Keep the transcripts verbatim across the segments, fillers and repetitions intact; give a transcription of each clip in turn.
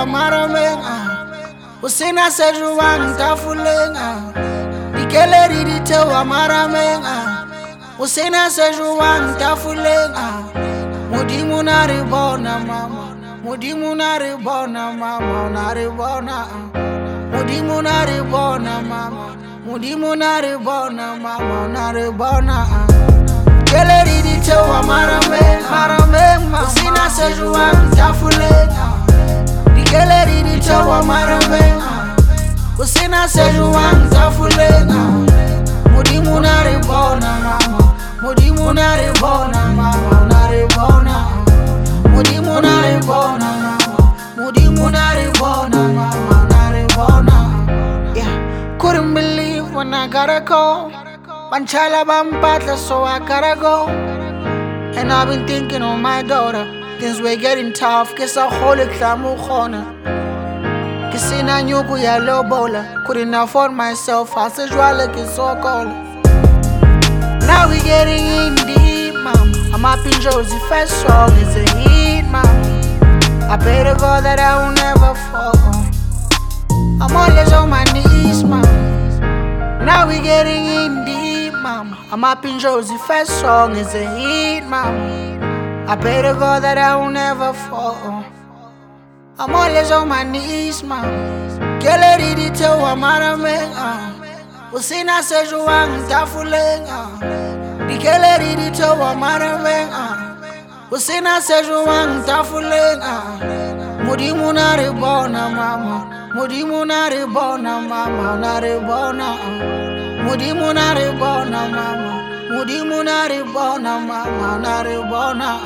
wa maramenga Usina sejuwang tafulenga Dikele di te wa maramenga Usina sejuwang tafulenga Mudimu naribona mama Mudimu naribona mama Naribona Mudimu naribona mama Mudimu naribona mama Naribona Dikele di te wa maramenga Usina sejuwang tafulenga Dikele di te wa maramenga Usina sejuwang tafulenga Mudimu naribona mama Mudimu naribona mama Naribona Mudimu naribona mama Mudimu naribona mama Naribona Yeah, couldn't believe when I gotta go Banchala bampatla so I gotta go And I've been thinking of my daughter Things were getting tough, guess I hold it klamu khona Kisina nyuku ya lobola Couldn't afford myself, I said jwala kisokola Now we getting in deep, mama I'm up in Josie, first song is a hit, mama I pray to God that I will never fall I'm always on my knees, mama Now we getting in deep, mama I'm up in Josie, first song is a hit, mama I pray to God that I will never fall I'm always on my knees, mama Kele di te wa maramenga Usina sejuwang tafulenga Dikele di te wa maramenga Usina sejuwang tafulenga Mudimu naribona mama Mudimu naribona mama Naribona Mudimu naribona mama Mudimu naribona mama Naribona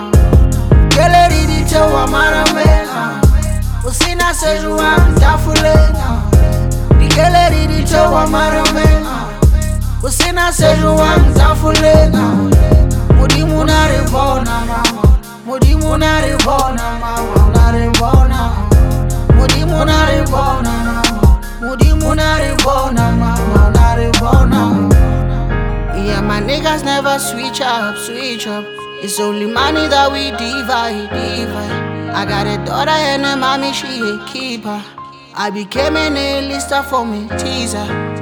Kele di te wa maramenga Usina sejuwang tafulenga Dikele di te wa maramenga Usina sejuwang tafulenga Mudimu naribona mama Mudimu naribona mama Naribona Mudimu naribona mama Mudimu naribona mama Naribona Yeah, my niggas never switch up, switch up It's only money that we divide, divide I got a daughter and a mommy, she a keeper I became an A-lister for me, teaser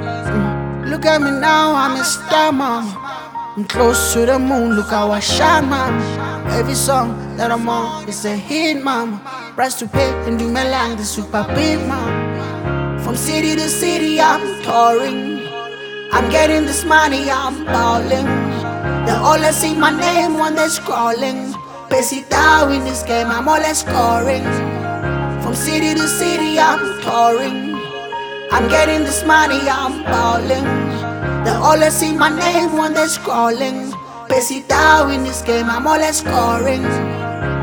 mm. Look at me now, I'm a star, mama I'm close to the moon, look how I shine, mama Every song that I'm on is a hit, mama Price to pay and do my line, the super big, mama From city to city, I'm touring I'm getting this money, I'm balling They always see my name when they're scrolling Pesita in this game, I'm always scoring From city to city, I'm touring I'm getting this money, I'm balling They always see my name when they're scrolling Pesita in this game, I'm always scoring